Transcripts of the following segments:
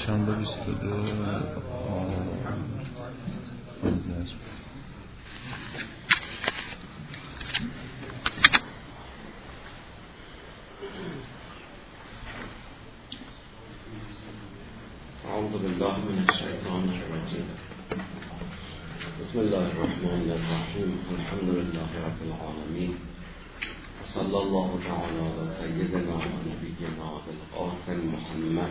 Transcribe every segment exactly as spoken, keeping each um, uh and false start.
چند بیست و دو اعوذ بالله من الشیطان الرجیم. بسم الله الرحمن الرحیم. الحمد لله رب العالمین. صلی الله تعالی علی سیدنا و نبینا القاسم محمد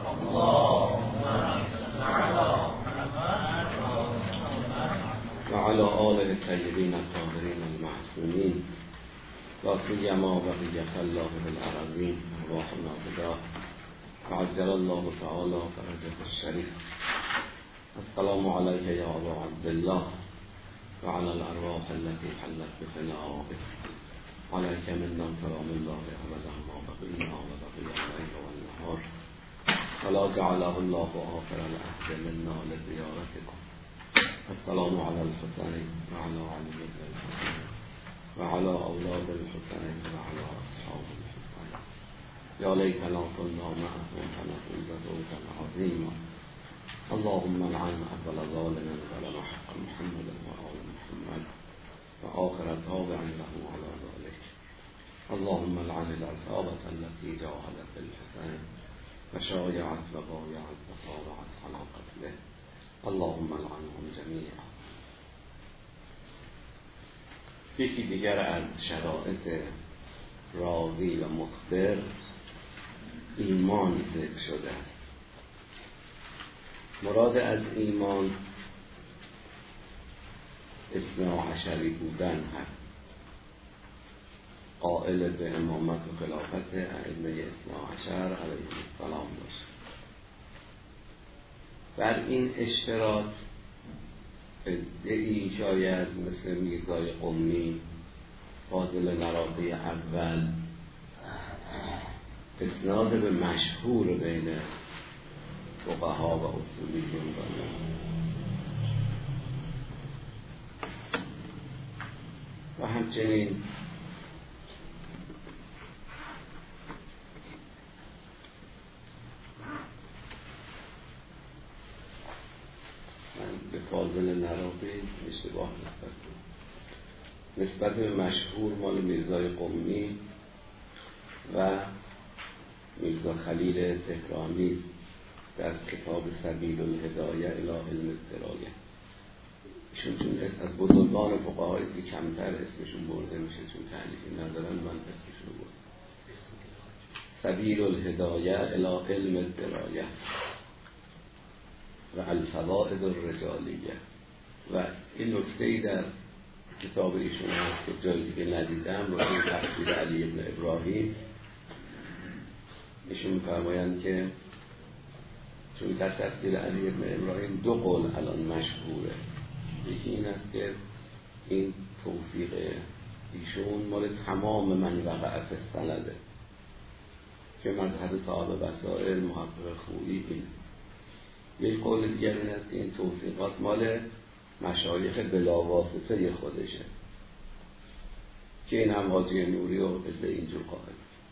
و علی آله الطیبین الطاهرین المعصومین لا سیما بقیة الله بالارضین ارواحنا فداه وعجل الله تعالی فرجه الشریف. السلام علیک یا ابا عبدالله و علی الارواح التي حلت بفنائك. عليك منا سلام الله أبدا ما بقينا وبقي الليل والنهار ولا جعله الله آخر العهد منا لزيارتكم. السلام على الحسين وعلى علي بن الحسين وعلى أولاد الحسين وعلى أصحاب الحسين. يا ليتنا كنا معهم فنفوز فوزا عظيما. اللهم لعن أول ظالم ظلم حق محمد وآل محمد وآخر تابع له على ذلك. اللهم لعن العصابة التي جاهدت بالحسين وشايعت وبايعت وصارعت على قتله. اللهم لعنهم جميعا. یکی دیگر از شرایط راوی و مخبر ایمان ذکر شده است. مراد از ایمان اثنا عشری بودن هست، قائل به امامت و خلافت ائمه اثنا عشر علیهم السلام باشه. بر این اشتراط ادعی شاید مثل میرزای قمی، فاضل نراقی اول، اسناد به مشهور بین فقها و اصولیون دارند و همچنین من به فاضل نراقی اشتباه نسبت نسبت به مشهور مال میرزای قمی و میرزا خلیل تهرانی در کتاب سبیل الهدایه الی علم الدرايه. ایشون چون از بزرگان فقهای است که کمتر اسمشون برده میشه چون تعلیفی ندارن، من اسمشون برده. سبیل الهدایه الی علم الدرايه و الفوائد الرجالیه. و این نکته‌ای در کتاب ایشون هست که جای دیگه ندیدم، رو این تفسیر علی ابن ابراهیم. ایشون می‌فرمایند که چون در تفسیر علی ابن ابراهیم دو قول الان مشهوره. یکی این است که این توثیق ایشون مال تمام من وقع فی السنده که مذهب صاحب بصائر محقق خویی این. یک قول دیگر این است که این توثیقات مال مشایخ بلاواسطه خودشه که این هم حاجی نوری و به اینجور قائل.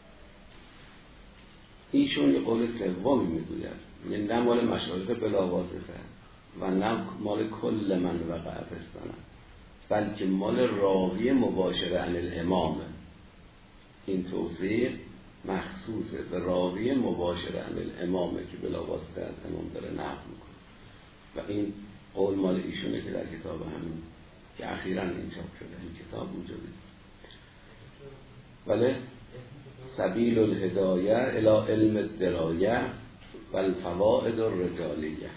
ایشون یک قول سومی میگوید یعنی نه مال مشایخ بلاواسطه و نه مال کل من وقع فی السنه، بلکه مال راوی مباشر عن الامام. این توثیق مخصوصه به راوی مباشر عن الامامه که بلاواسطه از امام داره نقل میکنه و این قول مال ایشونه که در کتاب همین که اخیراً این چاپ شده این کتاب موجوده. ولی سبیل الهدایه الی علم الدرايه و الفوائد الرجالیه.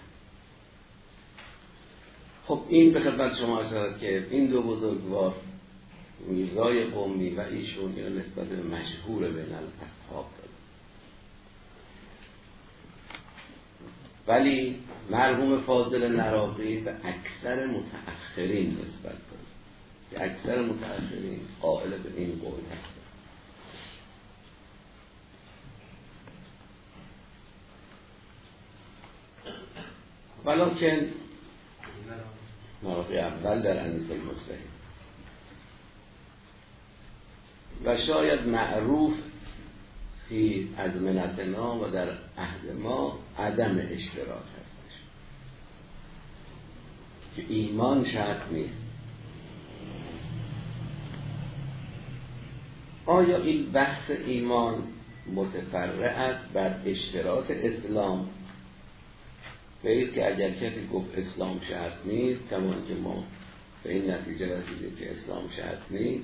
خب این به خدمت شما اشاره که این دو بزرگوار میرزای قمی و ایشون اینو نسبت به مشهور بین الاصحاب داد. ولی مرحوم فاضل نراقی به اکثر متأخرین نسبت داد که اکثر متأخرین قائل به این قول هست. ولکن نراقی اول در انیس المجتهد و شاید معروف فی از منتنا و در عهد ما عدم اشتراک هستش که ایمان شرط نیست. آیا این بحث ایمان متفرع است بر اشتراک اسلام؟ بایست که اگر کسی گفت اسلام شرط نیست، کما که ما به این نتیجه رسیدیم که اسلام شرط نیست،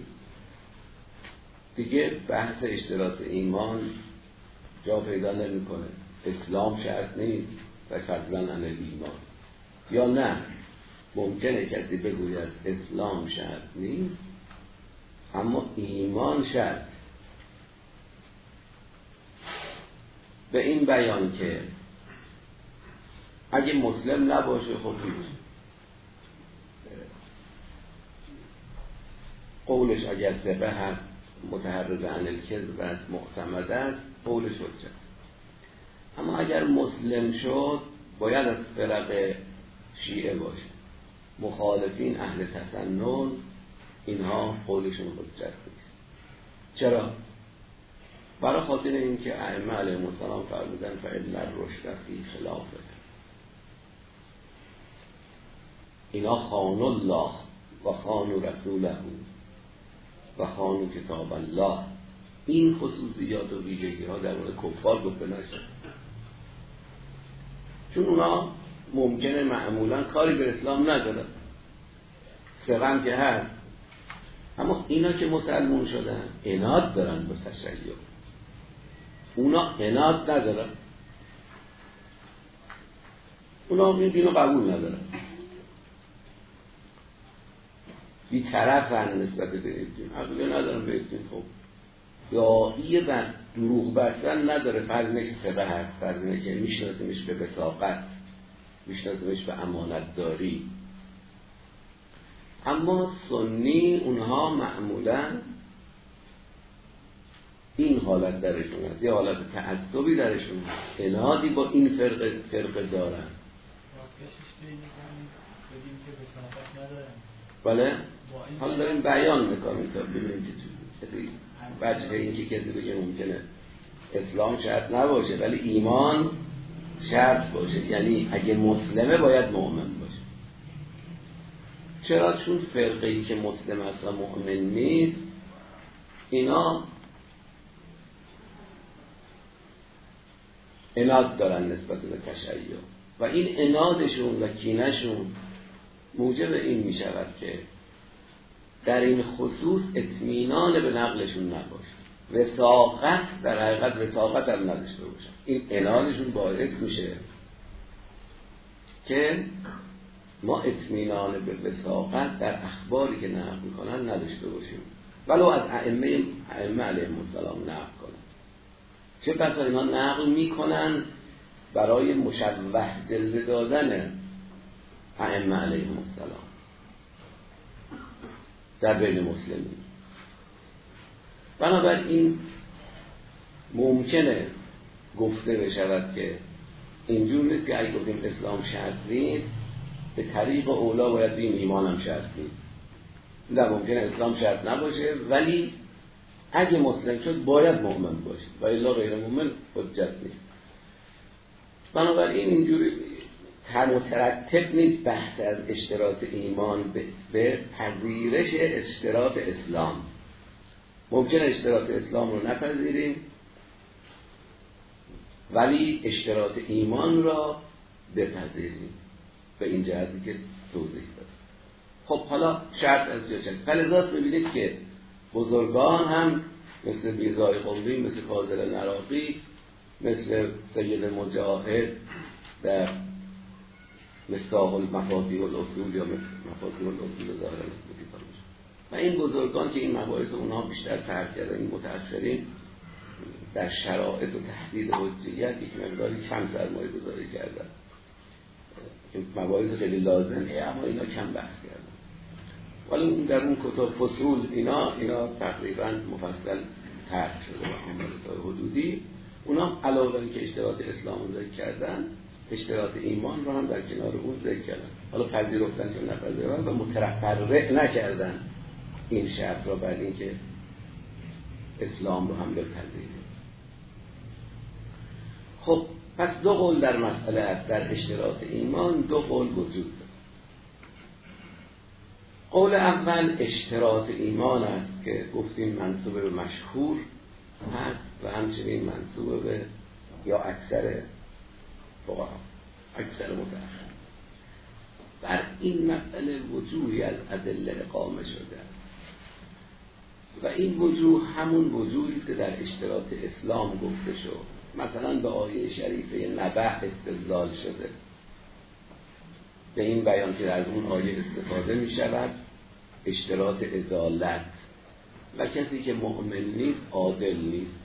دیگه بحث اشتراک ایمان جا پیدا نمیکنه. اسلام شرط نیست و فضلا عن ایمان. یا نه، ممکنه کسی بگوید اسلام شرط نیست اما ایمان شرط. به این بیان که اگه مسلم نباشه خب هیچ، قولش اگر ثقه هست، متحرز عن الکذب است، معتمد است، قولش حجت. اما اگر مسلم شد باید از فرق شیعه باشه، مخالفین اهل تسنن، اینها قولشون حجت نیست. چرا؟ برای خاطر اینکه ائمه علیهم السلام فرمودن فإن الرشد فی خلافه، اینا خانوا الله و خانوا رسوله و خانوا کتاب الله. این خصوصیات و ویژگی ها در مورد کفار گفته نشد، چون اونا ممکنه معمولا کاری به اسلام ندارن، ثقه که هست، اما اینا که مسلمون شدن عناد دارن به تشیع، اونا عناد ندارن، اونا این دینو قبول ندارن، بی طرفن نسبت به این دین، عقیده ندارن به این دین. خب داعیه بر دروغ بستن نداره، فرض اینه که ثقه هست، فرض اینه که میشناسیمش به وثاقت، میشناسیمش به امانت داری. اما سنی اونها معمولا این حالت درشون هست، یه حالت تعصبی درشون هست، عنادی با این فرقه فرقه دارن. بله؟ حالا داریم بیان میکنیم تا ببینیم که کسی بچه این که کسی بگه ممکنه اسلام شرط نباشه ولی ایمان شرط باشه، یعنی اگه مسلمه باید مؤمن باشه. چرا؟ چون فرقه‌ای که مسلم است و مؤمن نیست، اینا عناد دارن نسبت به تشیع و این عنادشون و کینه‌شون موجب این می شود که در این خصوص اطمینان به نقلشون نباشه، وثاقت در حقیقت وثاقت هم نداشته باشن. این عنادشون باعث میشه که ما اطمینان به وثاقت در اخباری که نقل میکنن نداشته باشیم، ولو از ائمه ائمه علیهم السلام نقل کنن. چه بسا اینا نقل میکنن برای مشوه جلوه دادن ائمه علیهم السلام در بین مسلمین. بنابراین ممکنه گفته بشود که اینجور نیست که اگه گفتیم اسلام شرط نیست به طریق اولا باید بیم ایمان هم شرط نیست. در ممکنه اسلام شرط نباشه ولی اگه مسلم شد باید مؤمن باشه و الا غیر مؤمن حجت نیست. بنابراین اینجوری مترتب نیست بحث از اشتراط ایمان به پذیرش اشتراط اسلام. ممکن اشتراط اسلام رو نپذیریم ولی اشتراط ایمان را بپذیریم، به این جهتی که توضیح داد. خب حالا شرط از جا شد. فلذات ببینید که بزرگان هم مثل بیزای قمری، مثل فاضل نراقی، مثل سید مجاهد در مفتاح المفاتیح الاصول یا مفاتیح الاصول ظاهر نسبتی فرمش و این بزرگان که این مباحث اونها بیشتر فرق کردن، این متأخرین در شرایط و تحدید حجیت یک مقداری کم سرمایه گذاری کردن، مباحث خیلی لازمه اما اینا کم بحث کردن. ولی در اون کتاب فصول اینا اینا تقریبا مفصل طرح شده و عملات حدودی. اونا علاوه بر که اشتراط اسلام رو ذکر کردن، اشتراط ایمان رو هم در کنار اون ذکر کردن. حالا پذیرفتن که نپذیرفتن و متفرع نکردن این شرط را بر این که اسلام رو هم بپذیریم. خب پس دو قول در مسئله است. در اشتراط ایمان دو قول وجود دارد. قول اول اشتراط ایمان است که گفتیم منسوب به مشهور هست و همچنین منسوب به یا اکثر فقها، اکثر متأخرین. بر این مسئله وجوهی از ادله اقامه شده و این وجوه همون وجوهی است که در اشتراط اسلام گفته شد. مثلا به آیه شریفه نبأ استدلال شده، به این بیان که از اون آیه استفاده می شود اشتراط عدالت و کسی که مؤمن نیست عادل نیست.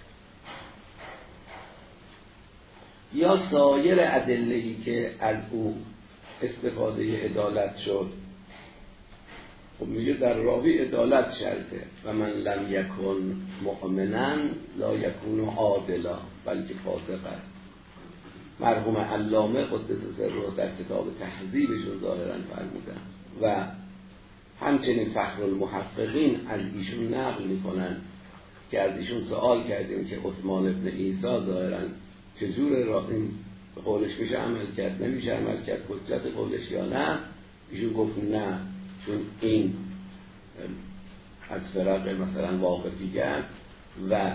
یا سایر ادله‌ای که از او استفاده عدالت شد، خب میگه در راوی عدالت شرطه و من لم یکن مؤمنا لا یکون عادلا بلکه فاسق است. مرحوم علامه قدس سره در کتاب تهذیبشون ظاهرا فرمودن و همچنین فخر المحققین از ایشون نقل میکنن که از ایشون سوال کردیم که عثمان ابن عیسی ظاهرا چجور را این قولش میشه عمل کرد نمیشه عمل کرد، حجت قولش یا نه؟ ایشون گفت نه، چون این از فرق مثلا واقفی است و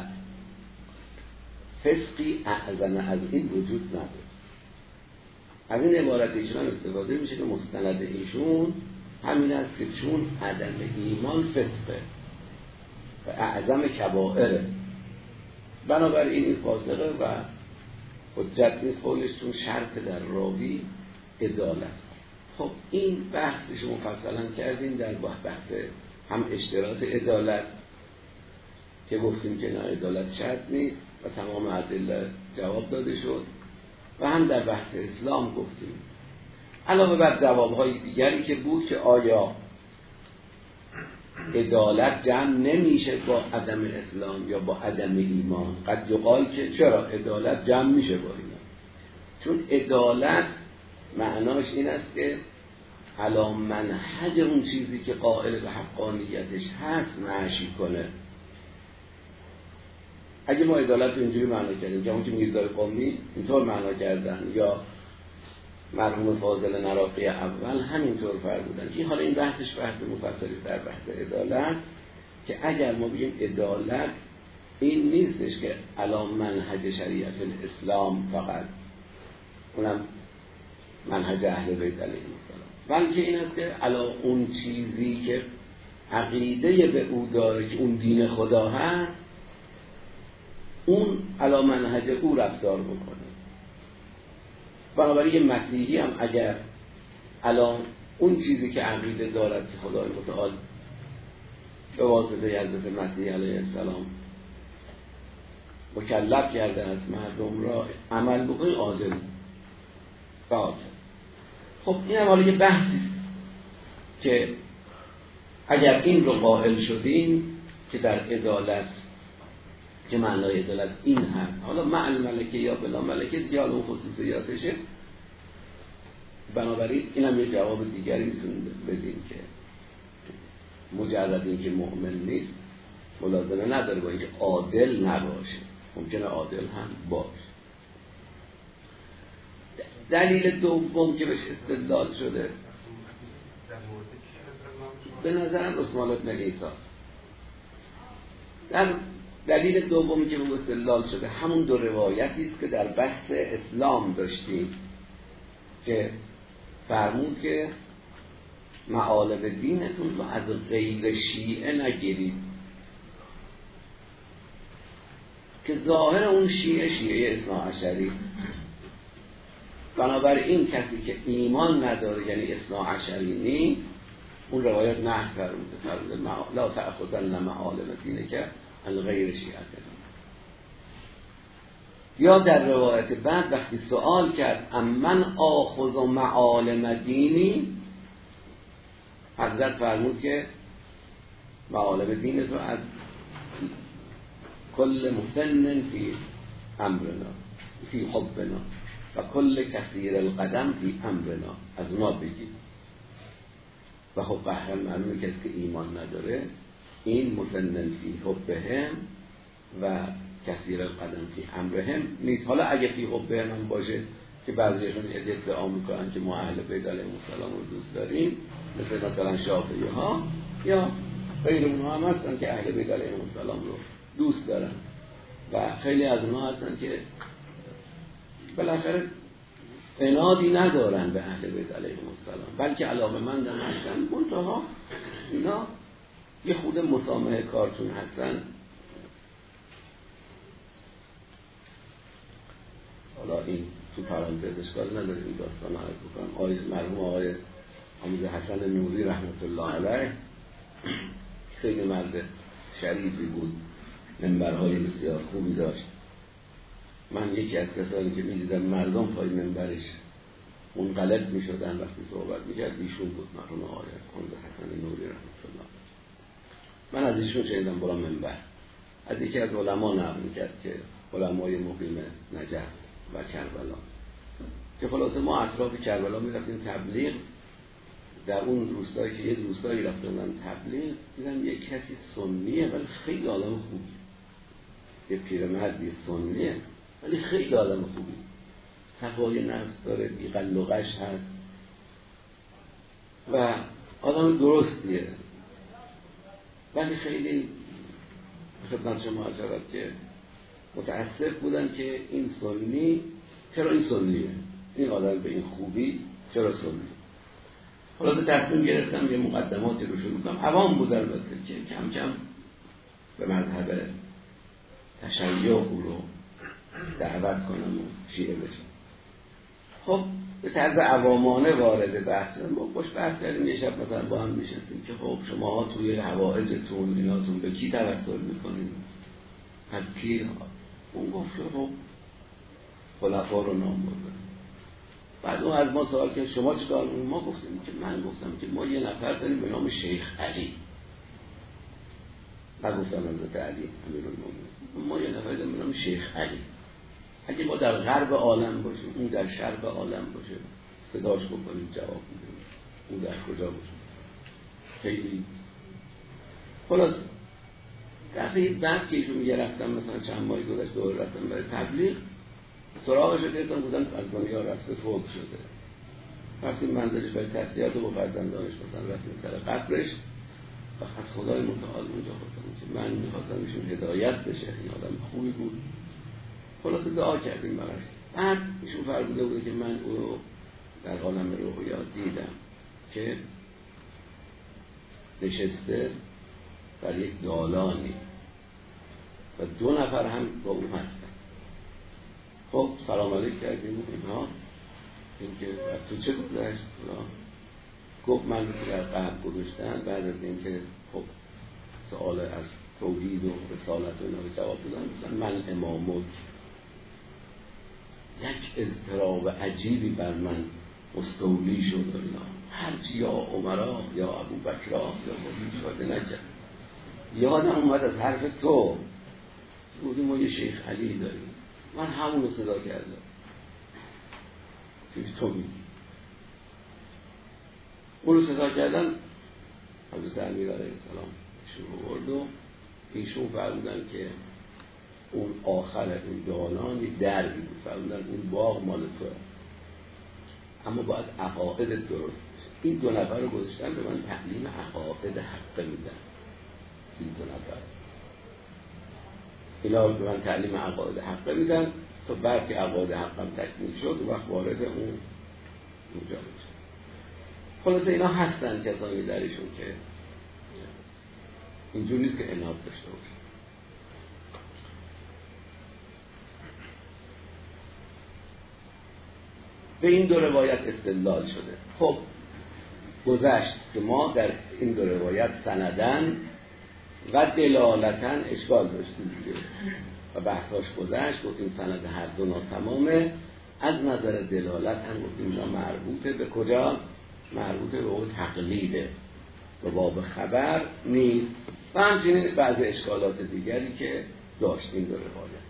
فسقی اعظم از این وجود نداره. از این عبارت ایشون هم استفاده میشه که مستند ایشون همین است که چون عدم ایمان فسقه و اعظم کبائره، بنابراین این فاسقه و حجت نیست قولش، چون شرط در راوی عدالت. خب این بحثش مفصلا کردیم در بحث هم اشتراط عدالت که گفتیم که نه عدالت شرط نیست و تمام ادله جواب داده شد، و هم در بحث اسلام گفتیم علاوه بر جوابهای دیگری که بود که آیا عدالت جمع نمیشه با عدم اسلام یا با عدم ایمان. قد یقال که چرا عدالت جمع میشه با ایمان، چون عدالت معناش این است که علا منهج اون چیزی که قائل به حقانیتش هست معاشی کنه. اگه ما عدالت رو اینجوری معنا کردیم که اون که میرزای قمی اینطور معنا کردن یا مرحوم فاضل نراقی اول همینطور فرمودن که حالا این بحثش بحث مفصلی در بحث عدالت، که اگر ما بگیم عدالت این نیستش که علا منهج شریعت الاسلام فقط، اونم منهج اهل بیت علیهم السلام، بلکه این است که علا اون چیزی که عقیده به او داره که اون دین خدا هست، اون علا منهج او رفتار بکنه. بنابراین مسیحی هم اگر الان اون چیزی که عقیده دارد که خدای متعال به واسطه حضرت مسیح علیه السلام مکلف کرده از مردم را عمل بکنی عادل باید. خب این هم حالا یه بحثی که اگر این رو قائل شدیم که در عدالت که معنای عدالت این هست، حالا مع الملکه یا بلا ملکه دیگه حالا اون خصوصیاتشه، بنابراین این هم یه جواب دیگری میتونیم بدیم که مجرد این که مؤمن نیست ملازمه نداره با اینکه عادل نباشه، ممکنه عادل هم باشه. دلیل دوم که بهش استدلال شده به نظرم عثمان ابن عیسی. در دلیل دومی که به استدلال شده همون دو روایتی است که در بحث اسلام داشتیم که فرمود که معالم دینتون رو از غیر شیعه نگیرید، که ظاهر اون شیعه شیعه اثناعشری. بنابراین کسی که ایمان نداره یعنی اثناعشری نیست، اون روایت نه فرموده فرموده لا تأخذن معالم دینک عن غیر شیعه. یا در روایت بعد وقتی سوال کرد امن آخذ معالم دینی، حضرت فرمود که معالم دین رو از کل مسن فی امرنا فی حبنا و کل کثیر القدم فی امرنا، از ما بگید. و خب بحرم معلومه کسی که ایمان نداره این مسنن فی حبهم و کثیر القدم فی امرهم نیست. حالا اگه فی حبهم هم باشه که بعضیشون ادعا میکنن که ما اهل بیت علیهم السلام رو دوست داریم، مثل مثلا شافعی ها یا غیر اونها هم هستن که اهل بیت علیهم السلام رو دوست دارن و خیلی از اونها هستن که بالاخره عنادی ندارن به اهل بیت علیهم السلام، بلکه علاقه‌مند هستن. منتها اینا یه خود مسامحه کارتون هستن. حالا این تو پرانتز اشکال نداره این داستان رو عرض بکنم. آقای مرحوم آقای آموز حسن نوری رحمت الله علیه خیلی مرد شریفی بود، منبرهای بسیار خوبی داشت. من یکی از کسانی که می‌دیدم مردم پای منبرش منقلب می‌شدن وقتی صحبت می‌کرد ایشون بود، مرحوم آقای آموز حسن نوری رحمت الله. من از ایشون شنیدم برام منبر از یکی از علما نقل می‌کرد که علمای مقیم نجف و کربلا که خلاصه ما اطراف کربلا می‌رفتیم تبلیغ. در اون روستایی که یه روستایی رفتن تبلیغ دیدم یه کسی سنیه ولی خیلی آدم خوبی، یه پیرمردی سنیه ولی خیلی آدم خوبی، صفای نفس داره، بی‌قل و غش هست و آدم درستیه، ولی خیلی خدمت شما عرض شود که متاسف بودن که این سنی چرا این سنیه، این آدم به این خوبی چرا سنی. حالا تصمیم گرفتم یه مقدماتی رو شروع کنم. عوام بود البته که کم کم به مذهب تشیع او رو دعوت کنم و شیعه بشم. خب به طرز عوامانه وارد بحث شدم. ما خوش بحث کردیم، یه شب مثلا با هم میشستیم که خب شما توی حوائجتون ایناتون به کی توسل میکنید؟ از کی؟ اون گفت خب خلفا رو نام بردن. بعد اون از ما سوال کرد شما چیکار؟ ما گفتیم که من گفتم که ما یه نفر داریم به نام شیخ علی. من گفتم حضرت علی امیرالمومنین. ما یه نفر داریم به نام شیخ علی. اگه ما در غرب عالم باشیم، اون در شرق عالم باشه، صداش بکنیم جواب میدیم. اون در کجا باشه؟ خیلی خلاص دفعه بعد که ایشون میگه رفتم مثلا چند ماهی گذشت دور رفتم برای تبلیغ، سراغش رو گرفتم بودن از دنیا رفته فوت شده. رفتیم منزلش برای تسلیت و با فرزندانش مثلا رفتیم سر قبرش و از خدای متعال اونجا خواستم که من میخواستم ایشون هدایت بشه، این آدم خوبی بود. خلاصه دعا کردیم براش. بعد ایشون فرموده بوده که من او رو در عالم روحیا دیدم که نشسته در یک دالانی و دو نفر هم با اون هستن. خب سلام علیک کردیم اینها، این که تو چه گذشت؟ گفت من رو در قبر گذاشتن بعد از این که خب سوال از توحید و رسالت و اینا رو جواب دادن، مثلا من امامک. یک اضطراب عجیبی بر من مستولی شد و اینا، هرچی یا عمرا یا ابو بکرا یا مبید شده نکرد. یادم اومد از حرف تو بودیم ما یه شیخ علی داریم، من همون رو صدا کردم که تو میگی. اون رو صدا کردم، حضرت امیر علیه السلام ایشون رو برد و ایشون فرمودن که اون آخر این دالان یک دربی بود، فرمودن اون باغ مال توه، اما باید عقاید درست بشه. این دو نفر رو گذاشتن به من تعلیم عقاید حق میدن. این دو نفر اینا به من تعلیم عقاید حق میدن تا بعد که عقاید حقم تکمیل شد و وقت وارد اون اونجا میشه. خلاصه اینا هستن کسانی درشون که اینجور نیست که عناد داشته باشه. به این دو روایت استدلال شده. خب گذشت که ما در این دو روایت سندن و دلالتن اشکال داشتیم دیگه و بحثاش گذشت. گفتیم سند هر دو ناتمامه. از نظر دلالت هم گفتیم اینا مربوطه به کجا؟ مربوطه به اون تقلیده و باب خبر نیست و همچنین بعض اشکالات دیگری که داشت این دو روایت.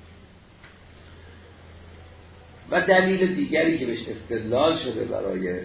و دلیل دیگری که بهش استدلال شده برای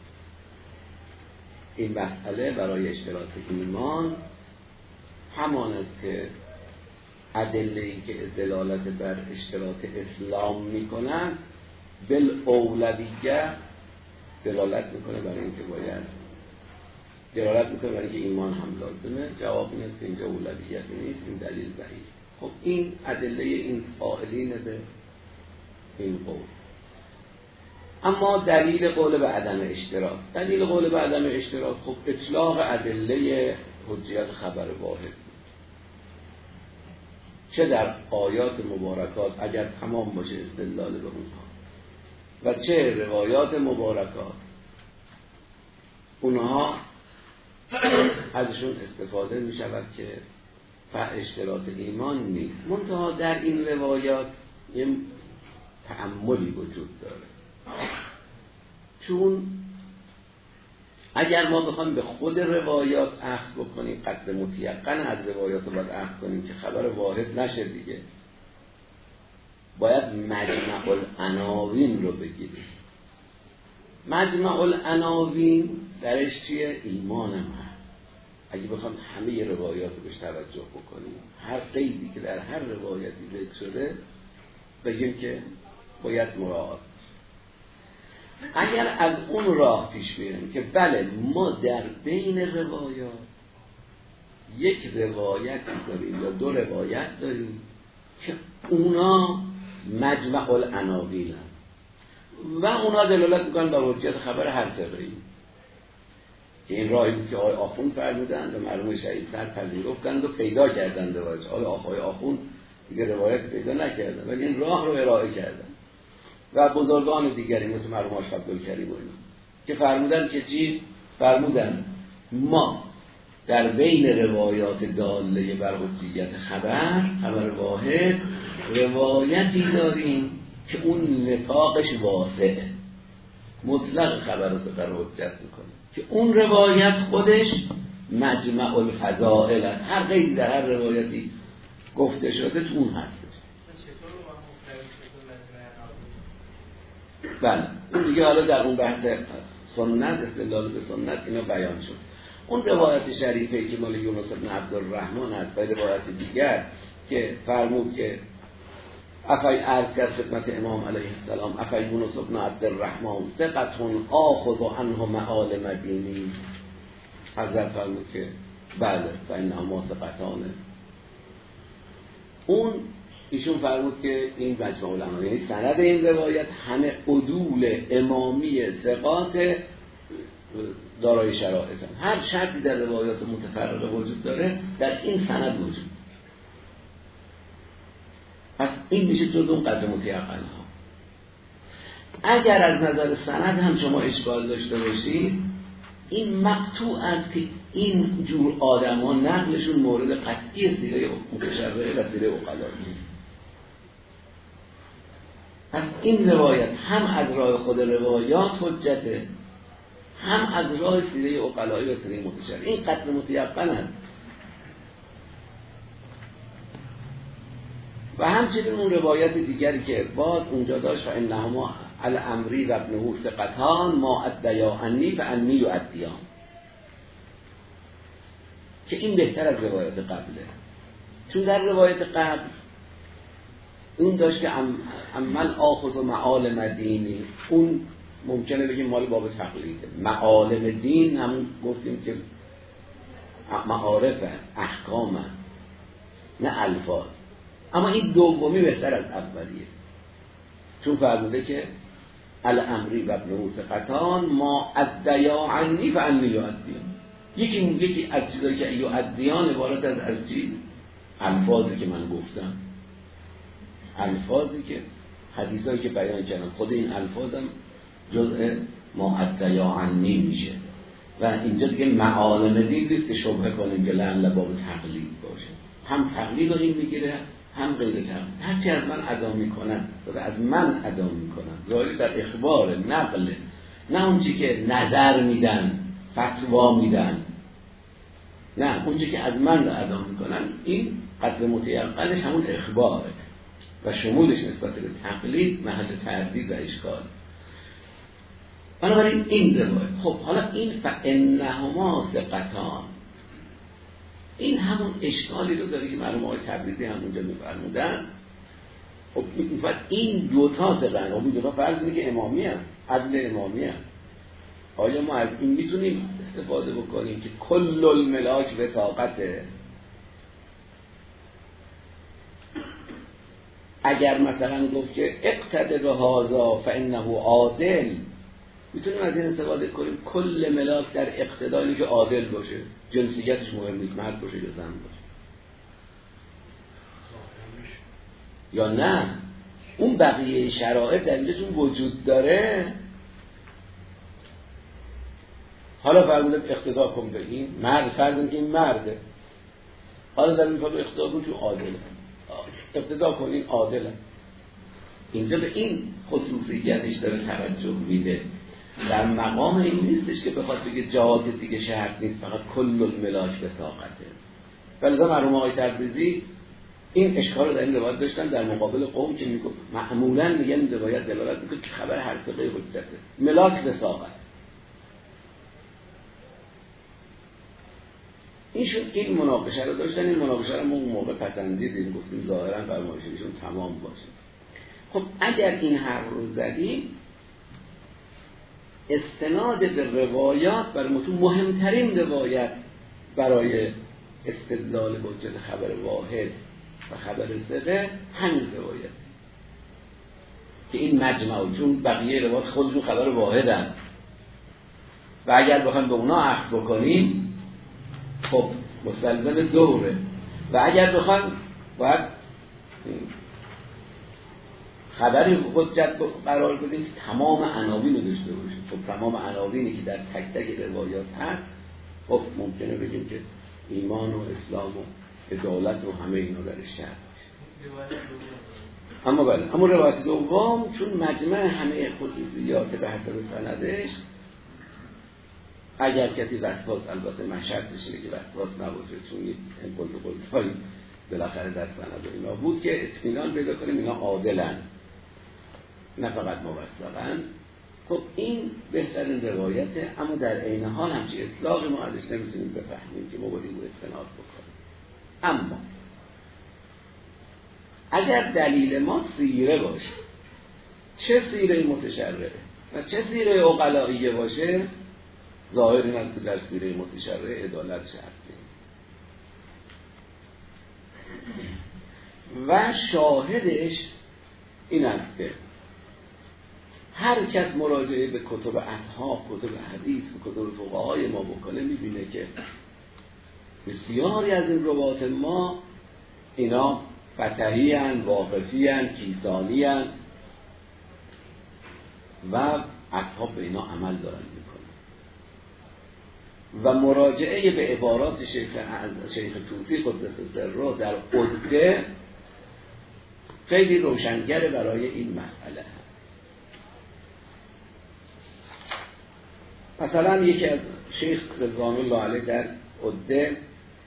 این مسئله، برای اشتراط ایمان، همان است که ادله‌ای که دلالت بر اشتراط اسلام میکنن بالاولویه دلالت میکنه برای اینکه باید دلالت میکنه برای اینکه ایمان هم لازمه. جواب این است که اینجا اولویتی نیست، این دلیل ضعیف. خب این ادله این قائلین به این قول. اما دلیل قول به عدم اشتراک، دلیل قول به عدم اشتراک خب اطلاق ادله حجیت خبر واحد، چه در آیات مبارکات اگر تمام باشه استدلال به اونها و چه روایات مبارکات اونها ازشون استفاده می شود که اشتراط ایمان نیست. منتها در این روایات یه تأملی وجود داره، چون اگر ما بخوایم به خود روایات اخذ بکنیم قطع متیقن از روایات رو باید اخذ کنیم که خبر واحد نشه دیگه، باید مجمع العناوین رو بگیریم. مجمع العناوین درش چیه؟ ایمان هم هست. اگه بخوایم همه روایات رو بهش توجه بکنیم، هر قیدی که در هر روایتی ذکر شده بگیم که باید مراعات. اگر از اون راه پیش بیاریم که بله ما در بین روایات یک روایتی داریم یا دو روایت داریم که اونا مجمع العناوین هم و اونا دلالت میکنن بر حجیت خبر هر سقه‌ای، که این راهی بود که آقای آخوند فرمودند و مرحوم شهید سعد پذیرفتند و پیدا کردند روایت. حالا آقای آخوند دیگه روایت پیدا نکردن ولی این راه رو ارائه کردن و بزرگان دیگری مثل مرحوم آشق عبدالکریم و اینا که فرمودن که چی؟ فرمودن ما در بین روایات داله بر حجیت خبر خبر واحد روایتی داریم که اون نطاقش واسعه، مطلق خبر رو سپر حجت میکنه، که اون روایت خودش مجمع الفضائل است، هر قیدی در هر روایتی گفته شده تو اون هستش. بله اون دیگه حالا در اون بحث سنت استدلال به سنت اینا بیان شد. اون روایت شریفه که مال یونس بن عبدالرحمن هست و روایت دیگر که فرمود که افای عرض کرد خدمت امام علیه السلام افای یونس بن عبدالرحمن ثقتون آخذ عنه معالم دینی، حضرت فرمود که بله فإنهما ثقتانه. اون ایشون فرمود که این مجمع العناوین، یعنی سند این روایت همه عدول امامی ثقات دارای شرایط هم. هر شرطی در روایات متفرقه وجود داره در این سند وجود. پس این میشه جز اون قدر متیقن ها. اگر از نظر سند هم شما اشکال داشته باشید، این مقطوع است که این جور آدم ها نقلشون مورد قطعی سیره متشرعه و سیره عقلایی. پس این روایت هم از راه خود روایات حجته، هم از راه سیره عقلایی و سیره متشرعه. این قطع متیقن است. و همچنین اون روایت دیگری که باز اونجا داشت و انهما الامری و ابنه ثقتان ما ادعیا عنی و عنی یؤدیان، که این بهتر از روایت قبله، چون در روایت قبل اون داشت که عمل آخذ و معالم دینی، اون ممکنه بگیم مال باب تقلیده. معالم دین همون گفتیم که معارف احکام نه الفاظ، اما این دومی بهتر از اولیه، چون فرموده که الامری و ابن ثقتان ما ادعیا عنی و عنی یؤدیان. یکی یکی از چیزایی که یؤدیان عبارت از از چی؟ الفاظی که من گفتم، الفاظی که حدیثایی که بیان کردم، خود این الفاظم جزء ما ادعیا عنی میشه و اینجا دیگه معالم دین نیست که شبهه کنیم که لعل باب تقلید باشه. هم تقلید رو این میگیره هم غیر تقلید. هرچی از من ادا میکنن و از من ادا میکنن ظاهری در اخبار نقل، نه اونچه که نظر میدن فتوا میدن، نه اونچه که از من ادا میکنن. این قدر متیقنش همون اخباره و شمولش نسبت به تقلید محل تردید و اشکال. بنابراین این روایت. خب حالا این فانهما ثقتان، این همون اشکالی رو داره که مرحوم آقای تبریزی همونجا می‌فرمودن. خب میگفت این دوتا زدن، اون دوتا فرض اینه که امامی هست، عدل امامی هست. آیا ما از این میتونیم استفاده بکنیم که کل الملاک وثاقته؟ اگر مثلا گفت که اقتد به هذا فانه عادل، میتونیم از این استفاده کنیم کل ملاک در اقتدایی که عادل باشه، جنسیتش مهم نیست، مرد باشه یا زن باشه. یا نه اون بقیه شرایط در اینجا چون وجود داره، حالا فرمودم اقتدا کن به این مرد، فرض که این مرده، حالا در این فرمود اقتدا کن چون عادله، اقتدا کن این عادله. اینجا به این خصوصیتش داره توجه میده. در مقام این نیستش که بخواد بگه جهات دیگه شرط نیست، فقط کل الملاک وثاقته. ولی مرحوم آقای تبریزی این اشکال رو در این روایت داشتن در مقابل قوم که میگه معمولا میگن روایت دلالت میکنه که خبر هر ثقه حجته، ملاک وثاقت. اینشون این مناقشه رو داشتن. این مناقشه رو ما اون موقع پسندیدیم، گفتیم ظاهرا فرمایششون تمام باشه. خب اگر این حرف رو زدیم، استناد به روایات برای متون مهمترین روایت برای استدلال حجت خبر واحد و خبر ثقه همین روایت که این مجمع، چون بقیه روایات خودشون خبر واحدن و اگر بخوایم به اونا اخذ بکنیم خب مستلزم دوره، و اگر بخوایم باید خبری حجت قرار بدیم تمام عناوین رو داشته باشیم. خب تمام عناوینی که در تک تک روایات هست، خب ممکنه بگیم که ایمان و اسلام و عدالت و همه اینا درش شرط باشه. اما بله، اما روایت دوم چون مجمع همه خصوصیات به حسب سندش، اگر کسی وسواس، البته من شرطش اینه که وسواس نباشه، چون این قلت قلت‌های بالاخره در سند و اینا بود که اطمینان پیدا کنیم اینا عادلن نه فقط موثقن. خب این بهترین روایته، اما در عین حال همچی اطلاقی ما ازش نمیتونیم بفهمیم که ما باید این رو استناد بکنیم. اما اگر دلیل ما سیره باشه، چه سیره متشرعه و چه سیره عقلائیه باشه، ظاهر این است که در سیره متشرعه عدالت شرطه و شاهدش این است که هر کس مراجعه به کتب اصحاب، کتب حدیث و کتب فقهای ما بکنه میبینه که بسیاری از این روایات ما اینا فتحی هن، واقفی هن، کیسانی هن و اصحاب به اینا عمل دارن میکنن. و مراجعه به عبارات شیخ شیخ طوسی قدس سره در عده خیلی روشنگر برای این مسئله هست. مثلا یکی از شیخ رضوان الله علیه در عده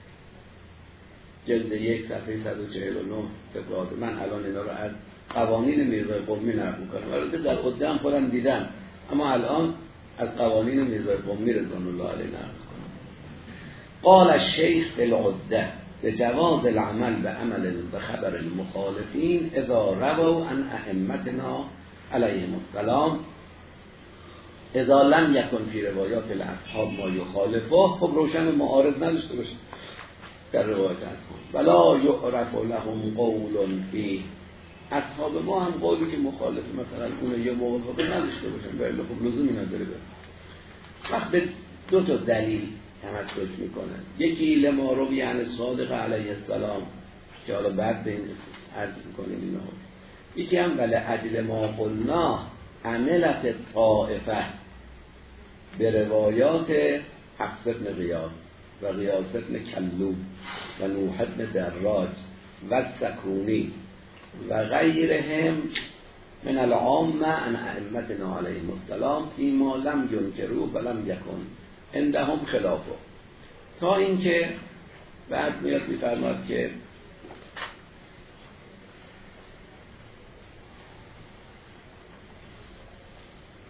جلد یک صفحه صد و چهل و نه تقاضا، من الان اینا رو از قوانین میرزای قمی نقل میکنم، البته در عده هم خودم دیدم، اما الان از قوانین میرزای قمی رضوان الله علیه نقل میکنم. قال الشیخ بالعده بجواز العمل بعمل بخبر المخالفین اذا رووا عن ائمتنا علیهم السلام اذا لم یکن فی روایات الاصحاب ما یخالفه. خب روشن معارض نداشته باشه در روایت اصحاب، ولا یعرف لهم قول فی، اصحاب ما هم قولی که مخالف مثلا اون یا موافقه نداشته باشن، ولی خب لزومی نداره. وقت به دو تا دلیل تمسک میکنه، یکی لما روی عن صادق علیه السلام که حالا بعد به این عرض میکنیم اینا، یکی هم ولی اجل ما قلنا عملت طائفه به روایات حفص بن غیاث و غیاث بن کلوب و نوح بن دراج و سکونی و غیرهم من العامه عن ائمتنا علیهم السلام فیما لم ینکروا و لم یکن عندهم خلافه، تا اینکه بعد میاد میفرماد که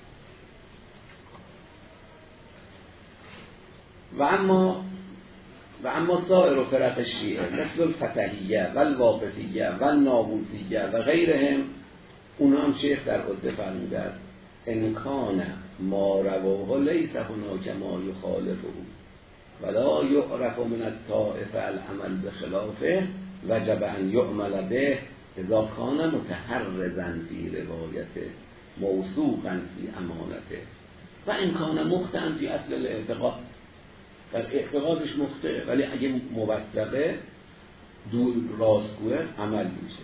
و اما و اما سایر فرق شیعه مثل الفتحیه و الواقفیه و النابوسیه و غیرهم، اونا هم شیخ در عده فرمودند امکان ما رواه لیس هناک ما یخالفه ولا یعرف من الطائفه العمل بخلافه وجب ان یعمل به اذا کان متحرزا فی روایته موثوقا فی امانته و امکان مخطئا فی اصل الاعتقاد. در اعتقادش مخطئه ولی اگه موثقه دور راستگوه عمل میشه.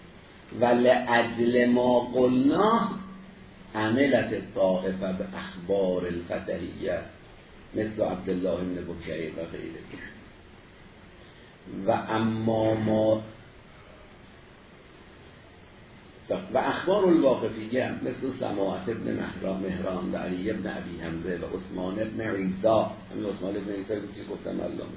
ولعجل ما قلنا عملت الطائفه به اخبار الفتحیه مثل عبدالله بن بکیر و غیره. و اما ما و اخبار الواقفیه مثل سماعت ابن مهران مهران و علی ابن ابی حمزه و عثمان ابن عیسی، همین عثمان ابن عیسی که گفتم الله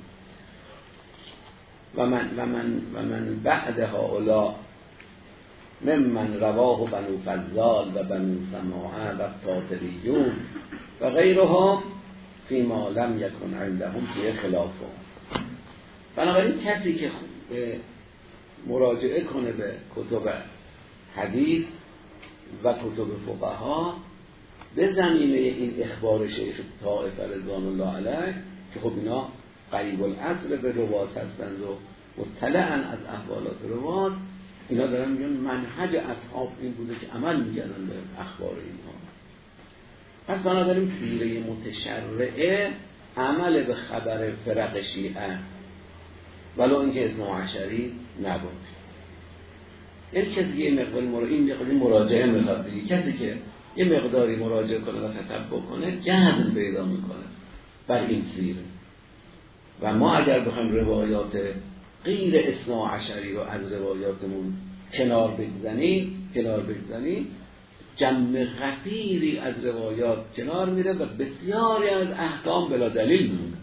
و من و من و من بعد هؤلاء ممن رواه بنو فضال و بنو سماعه و الطاطریون و غیرهم فیما لم یکن عندهم فی خلافهم. بنابراین کسی که مراجعه کنه به کتب حدیث و کتب فقها به زمینه این اخبار شیخ طائفه رضوان الله علیه که خب اینا قریب الاصل به روات هستند و مطلعاً از احوالات روات، اینا دارن میگن منهج اصحاب این بوده که عمل میگردن به اخبار اینها. پس بنابراین سیره متشرعه عمل به خبر فرق شیعه ولو اینکه اثنا عشری نبود. یعنی کسی که یه مقداری مراجعه این مقداری مراجعه میخواد دیگه، کسی که یه مقداری مراجعه کنه و تتبع کنه جذب پیدا میکنه بر این سیره. و ما اگر بخوایم روایات غیر اثنا عشری رو از روایاتمون کنار بگذنیم کنار بگذنیم جمع غفیری از روایات کنار میره و بسیاری از احکام بلا دلیل میمونه.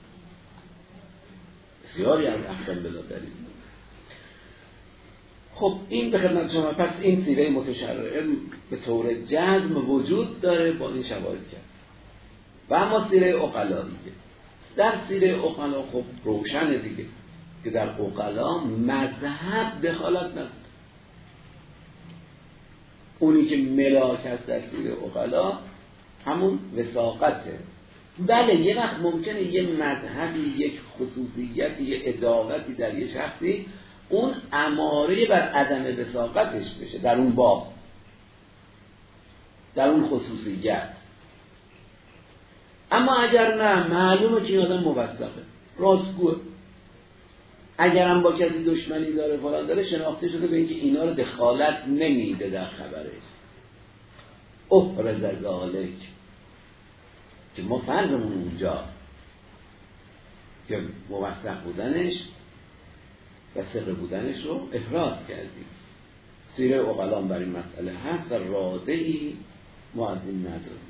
بسیاری از احکام بلا دلیل. خب این به خدمت شما. پس این سیره متشرعه به طور جزم وجود داره با این شواهد کرد. و اما سیره عقلا دیگه، در سیره عقلا خب روشنه دیگه که در عقلا مذهب دخالت نداره. اونی که ملاک هست در سیره عقلا همون وثاقته. بله یه وقت ممکنه یه مذهبی، یک خصوصیتی، یه عداوتی در یه شخصی اون اماره بر عدم وثاقتش بشه در اون باب، در اون خصوصیت. اما اگر نه، معلومه که این آدم موثقه، راستگوه، اگرم با کسی دشمنی داره فلان داره، شناخته شده به اینکه اینا رو دخالت نمیده در خبرش. احرز ذالک که ما فرضمون اونجاست که موثق بودنش و ثقه بودنش رو احراز کردیم. سیره عقلا بر این مسئله هست و رادعی ما از این نداریم.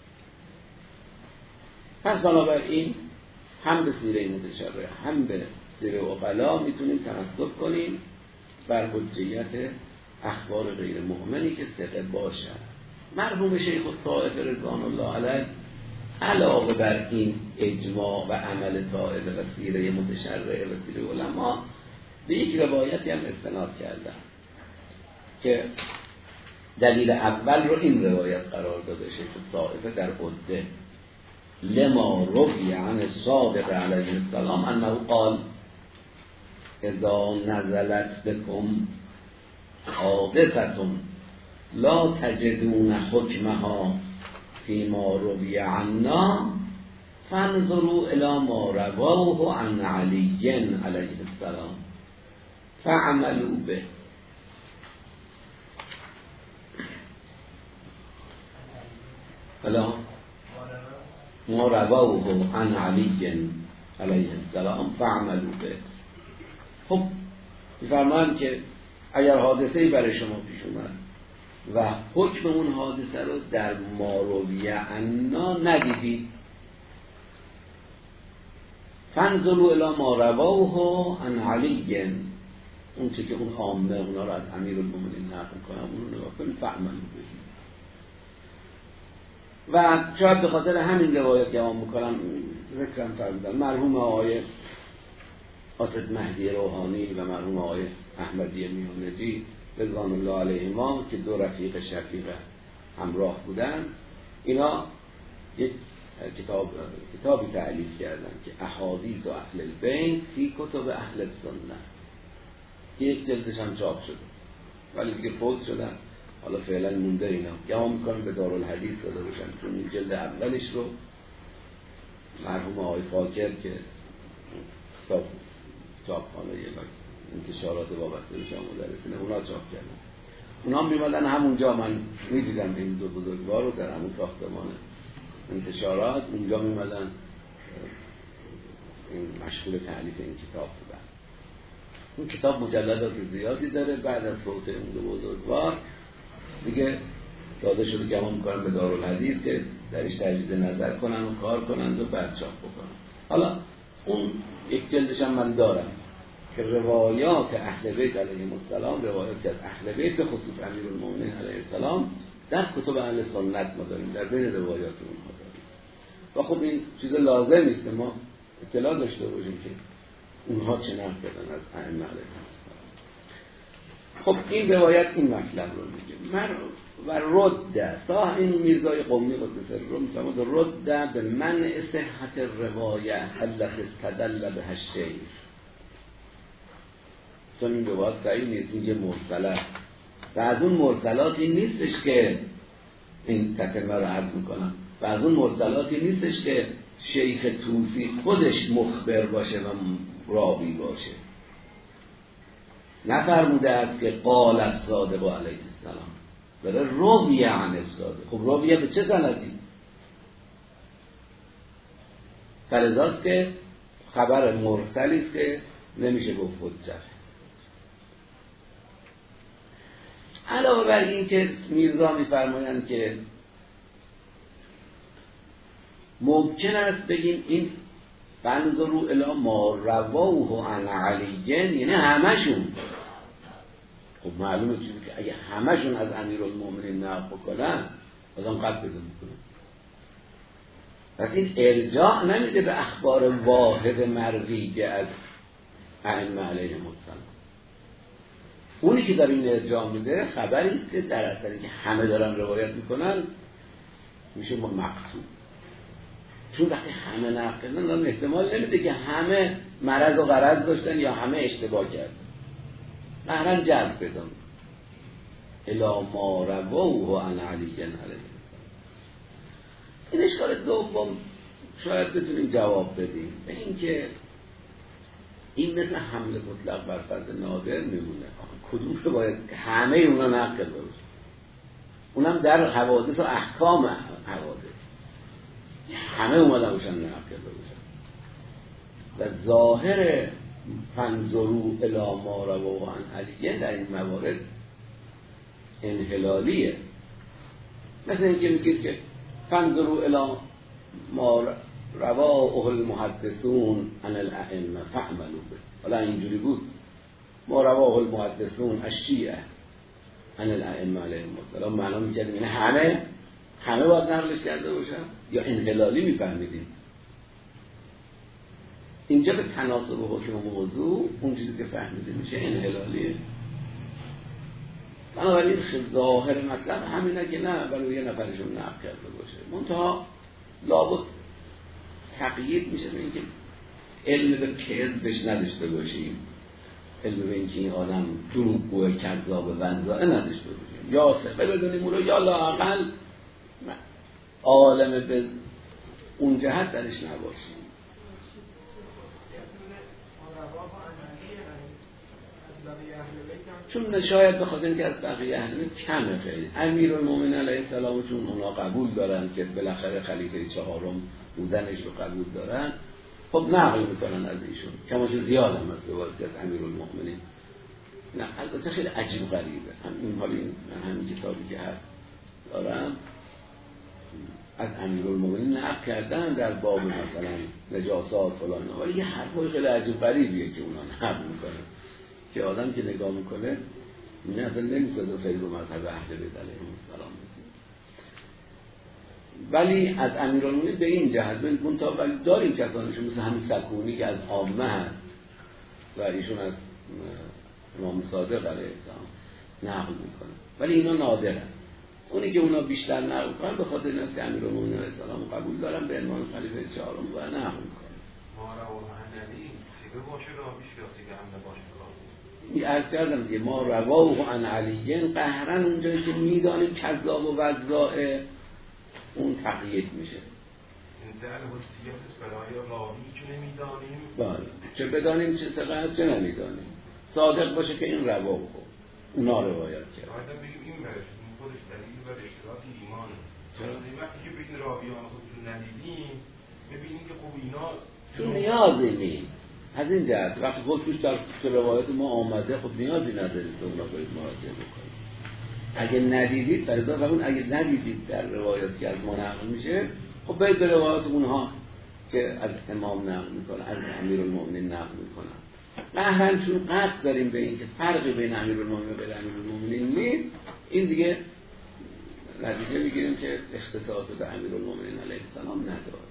پس بنابراین هم به سیره متشرعه هم به سیره عقلا میتونیم تناسب کنیم بر حجیت اخبار غیر مؤمنی که ثقه باشه. مرحوم شیخ الطائفه رضوان الله علیه علاوه بر این اجماع و عمل طائفه و سیره متشرعه و سیره علما به یک روایتی هم استناد کردن که دلیل اول رو این روایت قرار داده شیخ الطائفه در عده لما روی عن الصادق علیه السلام انه قال اذا نزلت بكم حادثة لا تجدون حکمها فيما روی عنا فانظروا الى ما رواه عن علی علیه السلام فعملوا به. فلا ما رواه عن علی علیه السلام فعملوا به. خب می‌فرمایند که اگر حادثه‌ای برای شما پیش اومد و حکم اون حادثه رو در مارویه عنا ندیدید، فانظروا الی ما رواه عن علی، اون چه که اون عامه اونا رو از امیرالمومنین نقل می‌کنه اون رو نگاه کنید فعملوا به. و شاید به خاطر همین روایت که ما می‌کنم ذکرم فرمودن مرحوم آقای اسد مهدی روحانی و مرحوم آقای احمدی میوندی رضوان الله علیهما که دو رفیق شفیق همراه بودن، اینا یک کتاب کتابی تألیف کردن که احادیث و اهل البیت فی کتب اهل السنه، یک جلدش هم چاپ شده ولی دیگه فوت شدن. حالا فعلا مونده اینا، گمان میکنم به دارالحدیث داده باشن، چون این جلد اولش رو مرحوم آقای فاکر که کتاب چاپخانه انتشارات وابسته بهش مدرسین اونا چاپ کردن، اونا هم بیمدن همونجا. من میدیدم این دو بزرگوار رو در همون ساختمان انتشارات، اونجا میمدن مشغول تألیف این کتاب بودن. این کتاب مجلدات زیادی داره. بعد از فوت این دو بزرگوار دیگه داده شده، گمان میکنم به دارالحدیث که درش تجدید نظر کنن و کار کنن و بعد چاپ بکنن. حالا اون یک جلدش هم من دارم که روایات اهل بیت علیهم السلام، روایات از اهل بیت به خصوص امیرالمومنین علیه السلام در کتب اهل سنت ما داریم، در بین روایات اونها داریم. و خب این چیز لازم نیست که ما اطلاع داشته باشیم که اونها چه نقل کردن از ائمه علیهم السلام. خب این روایت این مطلب رو میگه. من و رد تا این میرزای قومی قدس رو میفهمد رد به منع صحت الروایه التي استدل بها الشیخ، چون این روایت صحیح نیست، میگه مرسله و از اون مرسلاتی نیستش که این تکلمه رو عرض میکنم و از اون مرسلاتی نیستش که شیخ توسی خودش مخبر باشه و راوی باشه. نفرموده است که قال الصادق علیه السلام، بره رویه عن الصادق. خب رویه به چه سندی؟ فلذاست که خبر مرسلی است که نمیشه گفت حجت. علاوه بر این که میرزا میفرمایند که ممکن است بگیم این فنظروا الی ما رواه عن علی، یعنی همشون. خب معلومه چیزی که اگه همشون از امیرالمومنین نقل بکنن آدم قد بده میکنه. پس این ارجاع نمیده به اخبار واحد مروی از ائمه علیهم السلام. اونی که در این ارجاع میده خبری است که در اثری که همه دارن روایت میکنن میشه مقصود. چون وقتی همه نقل کردن احتمال نمیده که همه مرض و غرض داشتن یا همه اشتباه کردن. قهرن جلب بدن الا ما رواه عن علی علیه. این اشکال دوم شاید بتونیم جواب بدیم به این که این مثل حمل مطلق بر فرض نادر میمونه. کدوم که باید همه اونا نقل باشه، اونم در حوادث و احکام حوادث همه اومدن باشن نقل باشن. و ظاهر فنظروا الی ما رواه عن علی در این موارد انحلالیه. مثل اینکه میگید که فنظروا الی ما رواه المحدثون عن الائمه فاعملوا به. حالا اینجوری بود ما رواه المحدثون الشیعه عن الائمه علیهم السلام، معنا می‌کردیم این همه همه باید نقلش کرده باشن یا انحلالی میفهمیدیم. اینجا به تناسب حکم موضوع اون چیزی که فهمیده میشه انحلالیه. بنابراین ظاهر مطلب همینه که نه ولی یه نفرشون نقل کرده باشه، منتها لابد تقیید میشه به اینکه علم به کذبش نداشته باشیم، علم به اینکه این آدم دروغگو کذاب ونزائه نداشته باشیم، یا ثقه بدونیم اون رو یا لااقل عالم به اون جهت درش نباشیم. چون شاید به خاطر اینکه از بقیه اهل بیت کمه خیلی. امیرالمومنین علیه السلام چون اونا قبول دارن که بالاخره خلیفه چهارم بودنش رو قبول دارن، خب نقل میکنن از ایشون. کماش زیاد هم از روایت از امیرالمومنین. نه البته خیلی عجیب غریبه. هم این حالی من همین کتابی که هست دارم از امیرالمومنین نقل کردن در باب مثلا نجاسات فلان، ولی یه حرفای خیلی عجیب غریبیه که اونا نقل میکنن که آدم که نگاه میکنه این اصلا نمیسازه خیلی رو مذهب اهل بیت علیهم السلام. ولی از امیرالمومنین به این جهت منتها ولی داریم کسانشون مثل همین سکونی که از عامه هست و ایشون از امام صادق علیه السلام نقل میکنه، ولی اینا نادرن. اونی که اونا بیشتر نقل کنن به خاطر اینه که امیرالمومنین علیه السلام قبول دارن به عنوان خلیفه چهارم و نقل میکنن. ما رواه عنعنی سیگه باشه راوی یا سیگه هم نباشه راوی. عرض کردم دیگه ما رواه عن علی قهرن اونجایی که میدانیم کذاب و وضاعه اون تقیید میشه. این جعل حجیت است برای راوی که نمیدانیم. بله، چه بدانیم چه ثقه چه نمیدانیم. صادق باشه که این روا بکن اونا روایت کرد. آدم بگیم این برش این خودش دلیل بر اشتراط ایمانه. چرا؟ وقتی که بین راویان خودتون ندیدیم ببینیم که خب اینا چون نیازی نیست. از این جهت وقتی خودتوش در روایت ما آمده خب نیازی ندارید به اونا برید مراجعه بکنید. اگه ندیدید فرضاً فرمون اگه ندیدید در روایت که از ما نقل میشه خب برید به روایت اونها که از امام نقل میکنن، از امیرالمومنین نقل میکنن. قهرن چون قصد داریم به این که فرقی بین امیرالمومنین و غیر امیرالمومنین نیست، این دیگه نتیجه میگیریم که اختصاص به امیرالمومنین علیه السلام نداره.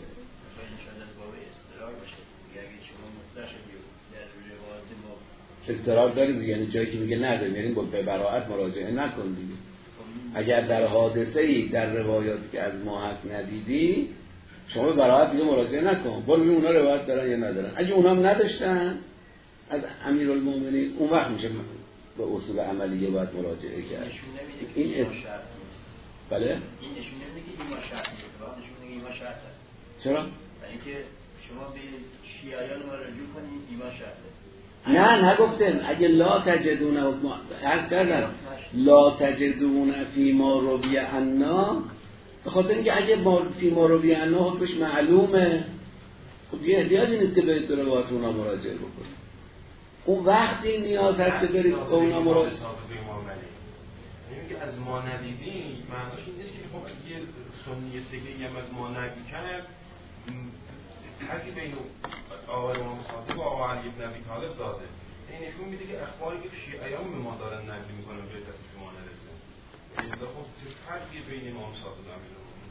اضطرار داریم یعنی جایی که میگه نداریم، یعنی با به براءت مراجعه نکن دیگه. اگر در حادثه ای در روایاتی که از ما هست ندیدی شما به براءت دیگه مراجعه نکن، برو ببین اونا روایت دارن یا ندارن. اگه اونا هم نداشتن از امیرالمومنین اون وقت میشه به اصول عملیه باید مراجعه کرد. این اس... بله؟ این نشون نمیده که این ما شرط نیست، واقعا نشون میده که این ما شرط است. چرا؟ یعنی که شما به شیعیان ما رجوع کنید این ما شرطه. نه نگفتن اگه لا تجدون عرض کردن لا تجدون فی ما روی عنا، به خاطر اینکه اگه ما فی ما روی عنا حکمش معلومه خب یه احتیاجی نیست که برید به روایت اونا مراجعه بکنید. اون وقتی نیاز هست که برید به اونا مراجعه یعنی که از ما ندیدیم معناش این نیست که خب اگه یه سنی سگه‌ای هم از ما نگی کرد حقی بین آقای امام صادق و آقای علی بن ابی طالب داده. این نشون میده که اخباری که شیعیان به ما دارن نقل میکنن به دست ما نرسه. یعنی خب چه فرقی بین امام صادق و امیرالمومنین؟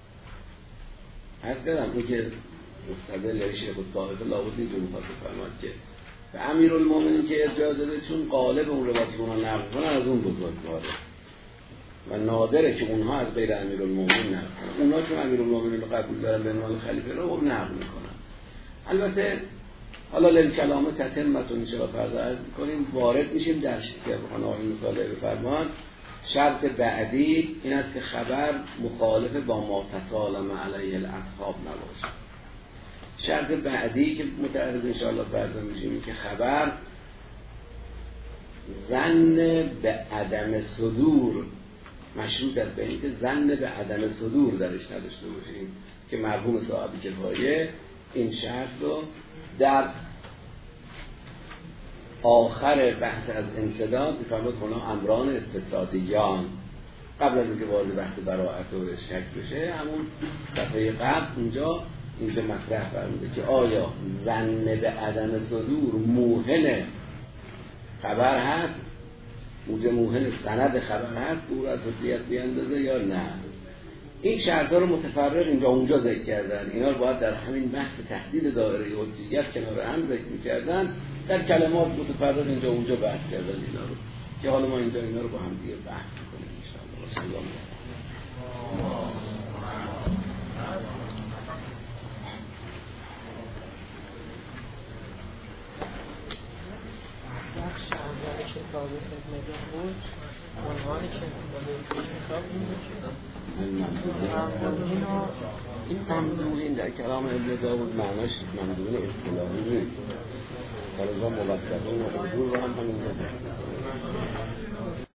عرض کردم اون که مستدل شیخ الطائفه لابد اینجور میخواد بفرماد که به امیرالمومنین که ارجاع داده چون غالب اون روایتی که اونا نقل کنن از اون بزرگواره و نادره که اونها از غیر امیرالمومنین نقل کنن. اونها چون امیرالمومنین رو قبول دارن به عنوان خلیفه رو هم نقل میکنن. البته حالا للکلام تتمتون انشاءالله فردا عرض میکنیم وارد میشیم در که خانه این مطالعه بفرمان. شرط بعدی این است که خبر مخالف با ما تسالم علیه الاصحاب نباشه. شرط بعدی که متعرض انشاءالله فردا میشیم که خبر ظن به عدم صدور مشروط است به اینکه ظن به عدم صدور درش نداشته باشیم که مرحوم صاحب کفایه این شرط رو در آخر بحث از انسداد میفرماد هنا امران استطرادیان قبل از اینکه وارد بحث براءت و شک بشه همون صفحه قبل اونجا اینجا مطرح فرموده که آیا ظن به عدم صدور موهن خبر هست، اونجا موهن سند خبر هست او از حجیت بیاندازه یا نه. این شرطا رو متفرق اینجا اونجا ذکر کردن. اینا رو باید در همین بحث تحدید دایره حجیت کنار هم ذکر می‌کردن، در کلمات متفرق اینجا اونجا بحث کردن اینا رو که حالا ما اینجا اینا رو با هم دیگه بحث می‌کنیم ان شاء الله. بخش اول کتاب خدمت بود عنوان کتاب این بود که ممدوحین و این ممدوحین در کلام ابن داود معناش ممدوحین اصطلاحی نیست. در ازا موظفین و حضور رو هم همین